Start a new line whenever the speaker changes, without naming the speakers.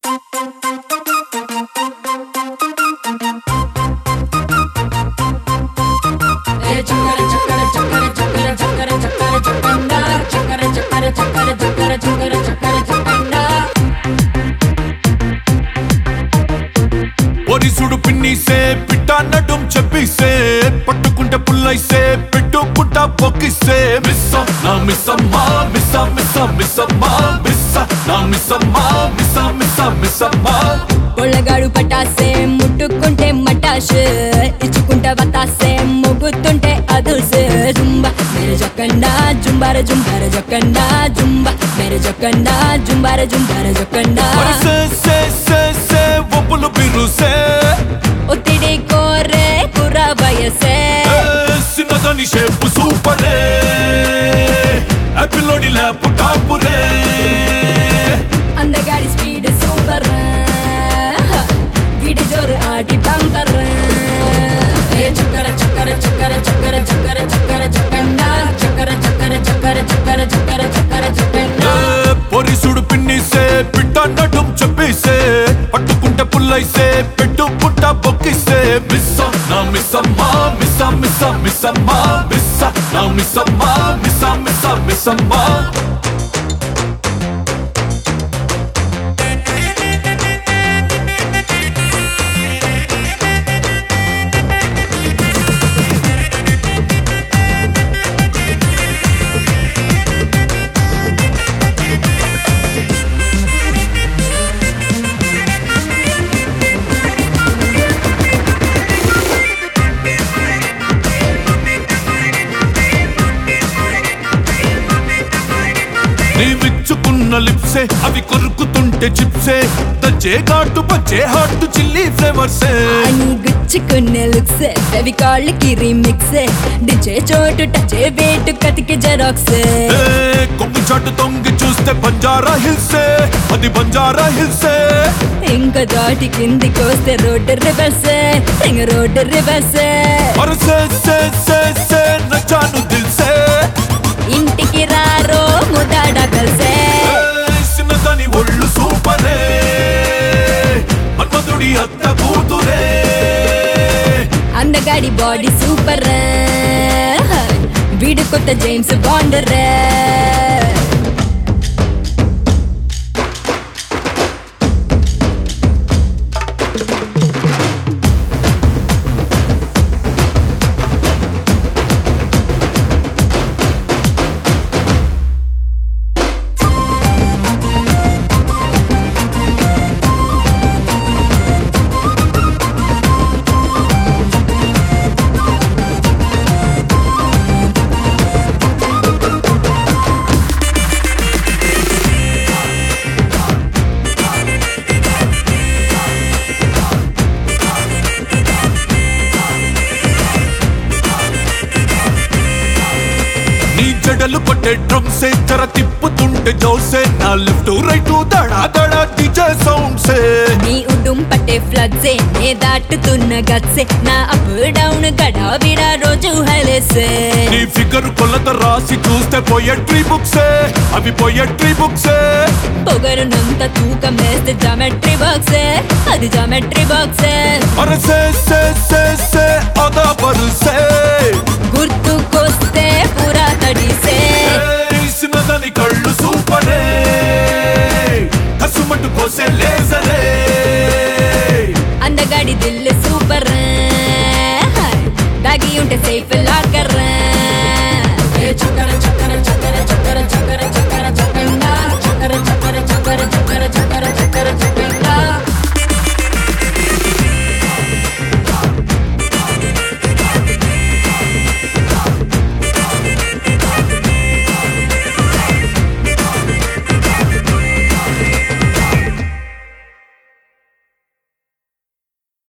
ఒరిసుడు పిన్నిసే పిట్ట నడుం చెప్పిసే పట్టుకుంటే పుల్లైసే పెట్టుకుంట పొక్కిసే మిస్స నా మిస్సమ్మా మిస్స మిస్స మిస్సమ్మా మిస్స నా మిస్సమ్మా మిస్స మిస్స మిస్సమ్మా
పొళ్ళగాడు పటాసే ముట్టుకుంటే మటాష్ ఇచ్చుకుంటే వతాసే మొగుతుంటే అదుసే జుంబా మేరే జకండా జుంబారే జుంబారే జకండా జుంబా మేరే జకండా జుంబారే జుంబారే జకండా
సే సే సే సే ఒప్పులు బిరుసే
ఒత్తిడి కోరే కుర్ర వయసే
సిన్నదని షేపు సూపరే యాపిలోని ల్యాప్ టాపురే
అందగాడి స్పీడ్ సూపర్ గిడి జోరు ఆటి బంకర్ చక్కర చక్కర చక్కర చక్కర చక్కర చక్కర చక్కండా చక్కర చక్కర చక్కర చక్కర చక్కర చక్కర చక్కండా
పొరిసుడు పిన్నిసే పిట్ట నడుం చెప్పిసే పట్టుకుంటే పుల్లైసే పెట్టుకుంట బొక్కిసే మిస్స నా మిస్సమ్మా మిస్స మిస్స మిస్సమ్మా మిస్స నా మిస్సమ్మా మిస్స మిస్స మిస్సమ్మా నీవిచ్చుకున్న లిప్సే అవి కొరుకుతుంటే చిప్సే తచ్చే ఘాటు పచ్చే హాట్ చిల్లీ ఫ్లేవర్సే
అని గుచ్చుకునే లుక్స్ అవి కాళ్ళకి రీమిక్స్ డిజే చోటు టచే వేటు కతికి జెరాక్స్
కొమ్మి చాటు తొంగి చూస్తే బంజారా హిల్సే అది బంజారా హిల్సే
ఇంకా దాటి కిందికి వస్తే రోడ్డు రివర్సే రింగ రోడ్డు రివర్సే
సే సే సే సే నచ్చాను దిల్సే
ఇంటికి రారో ముదాడ కలిసే
సిన్నదని ఒళ్ళు సూపరే మన్మధుడి అత్త కూతురే
అందగాడి బాడీ సూపర్ వీడు కొత్త జేమ్స్ బాండ్ రే జడలు కొట్టే డ్రమ్సే జర తిప్పుతుంటే జోసే నా లెఫ్ట్ రైట్ దడా దడా డిజే సౌండ్సే నీ ఉడుం పట్టే ఫ్లడ్సే నే దాటుతున్న గట్సే నా అప్ డౌన్ గడా విడా రోజు హైలేసే
నీ ఫిగర్ కొలత రాసి చూస్తే పోయట్రీ బుక్సే అవి పోయట్రీ బుక్సే
పొగరునంత తూకం వేస్తే జామెట్రీ బాక్సే అది జామెట్రీ బాక్సే
సే సే సే సే అదా బరుసే
గుర్తుకొస్తే పురా తడిసే
సిన్నదని కళ్ళు సూపరే కసుమట్టు కోసే లేజరే
అందగాడి దిల్ సూపర్ దాగి ఉంటే సేఫ్ లాకర్